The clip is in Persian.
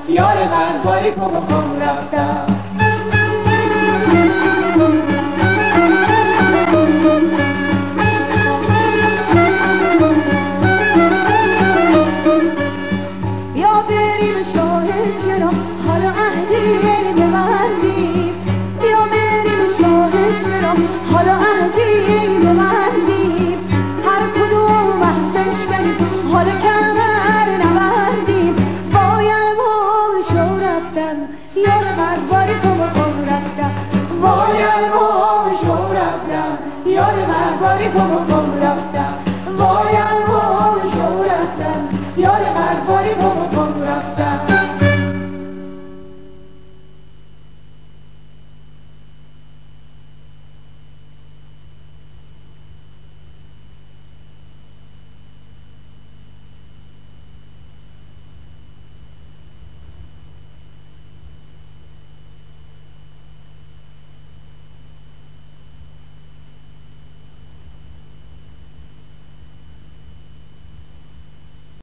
یار غرباری کو به خم رفتم. بیا بریم شاهد چرا حالا عهدی ببندیم، بیا بریم شاهد چرا حالا عهدی ببندیم، هر کدوم عهدش کنیم حالا کمر نبندیم. باید ما شو رفتن یار غرباری کو به خم رفتم، باید ما شو رفتن یار غرباری کو به خم رفتم.